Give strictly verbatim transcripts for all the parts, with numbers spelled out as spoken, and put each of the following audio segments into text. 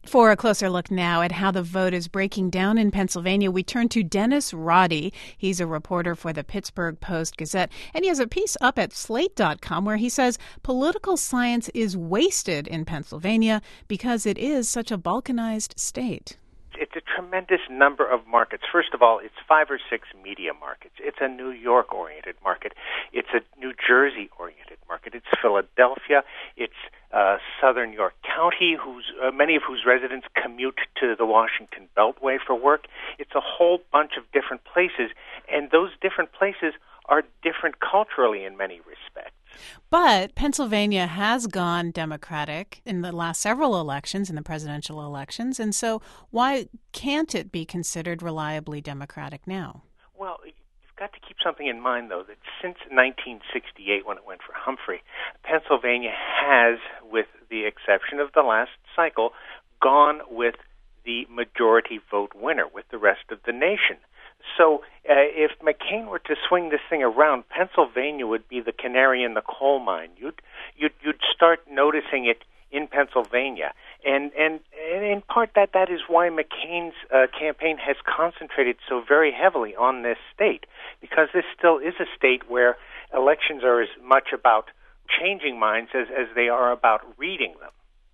For a closer look now at how the vote is breaking down in Pennsylvania, we turn to Dennis Roddy. He's a reporter for the Pittsburgh Post-Gazette, and he has a piece up at slate dot com where he says political science is wasted in Pennsylvania because it is such a balkanized state. It's a tremendous number of markets. First of all, it's five or six media markets. It's a New York-oriented market. It's a New Jersey-oriented market. It's Philadelphia. It's uh, Southern York County, whose uh, many of whose residents commute to the Washington Beltway for work. It's a whole bunch of different places, and those different places are different culturally in many respects. But Pennsylvania has gone Democratic in the last several elections, in the presidential elections, and so why can't it be considered reliably Democratic now? Well, you've got to keep something in mind, though, that since nineteen sixty-eight, when it went for Humphrey, Pennsylvania has, with the exception of the last cycle, gone with the majority vote winner, with the rest of the nation. So uh, if McCain were to swing this thing around, Pennsylvania would be the canary in the coal mine. You'd you'd, you'd start noticing it in Pennsylvania, and and, and in part that that is why McCain's uh, campaign has concentrated so very heavily on this state, because this still is a state where elections are as much about changing minds as, as they are about reading them.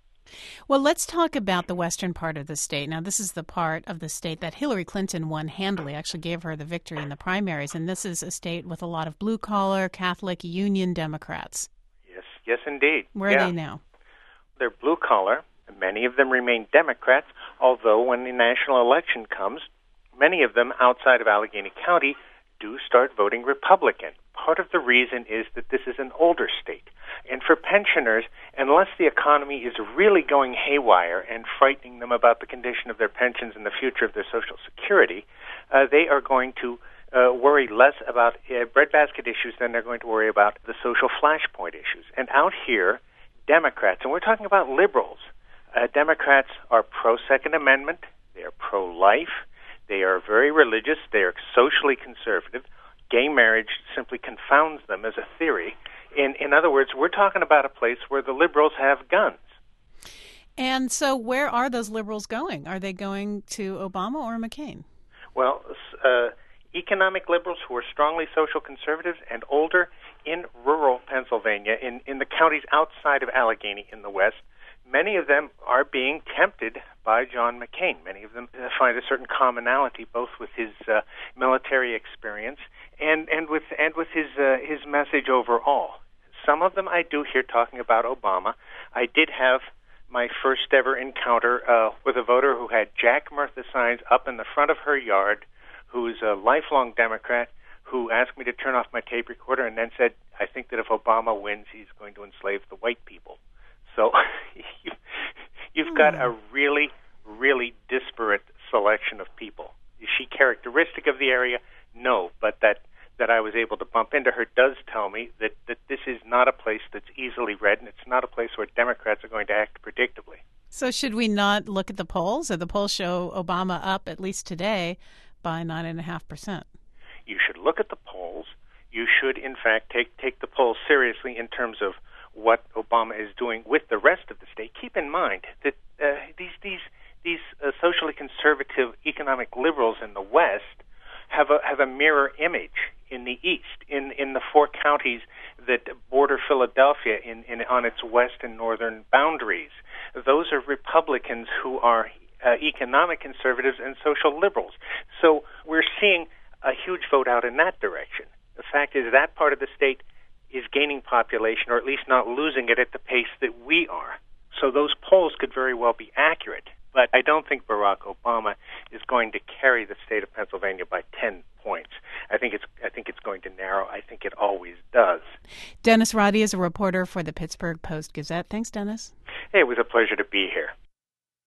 Well, let's talk about the western part of the state. Now, this is the part of the state that Hillary Clinton won handily, actually gave her the victory in the primaries, and this is a state with a lot of blue-collar, Catholic, Union Democrats. Yes, yes, indeed. Where yeah. are they now? They're blue-collar. Many of them remain Democrats, although when the national election comes, many of them outside of Allegheny County do start voting Republican. Part of the reason is that this is an older state. And for pensioners, unless the economy is really going haywire and frightening them about the condition of their pensions and the future of their Social Security, uh, they are going to uh, worry less about uh, breadbasket issues than they're going to worry about the social flashpoint issues. And out here, Democrats, and we're talking about liberals, uh, Democrats are pro-Second Amendment, they are pro-life, they are very religious, they are socially conservative. Gay marriage simply confounds them as a theory. In, in other words, we're talking about a place where the liberals have guns. And so where are those liberals going? Are they going to Obama or McCain? Well, uh, economic liberals who are strongly social conservatives and older in rural Pennsylvania, in, in the counties outside of Allegheny in the west, many of them are being tempted by John McCain. Many of them find a certain commonality both with his uh, military experience and, and with and with his uh, his message overall. Some of them I do hear talking about Obama. I did have my first ever encounter uh, with a voter who had Jack Murtha signs up in the front of her yard, who's a lifelong Democrat, who asked me to turn off my tape recorder and then said, I think that if Obama wins, he's going to enslave the white people. So you, you've got a really, really disparate selection of people. Is she characteristic of the area? No, but that, that I was able to bump into her does tell me that, that this is not a place that's easily read, and it's not a place where Democrats are going to act predictably. So should we not look at the polls? Or the polls show Obama up, at least today, by nine point five percent. You should look at the polls. You should, in fact, take take the polls seriously in terms of what Obama is doing with the rest of the state. Keep in mind that uh, these these these uh, socially conservative economic liberals in the West have a have a mirror image in the East, in in the four counties that border Philadelphia in, in on its west and northern boundaries. Those are Republicans who are uh, economic conservatives and social liberals. So we're seeing a huge vote out in that direction. The fact is that part of the state is gaining population, or at least not losing it at the pace that we are. So those polls could very well be accurate. But I don't think Barack Obama is going to carry the state of Pennsylvania by ten points. I think it's I think it's going to narrow. I think it always does. Dennis Roddy is a reporter for the Pittsburgh Post-Gazette. Thanks, Dennis. Hey, it was a pleasure to be here.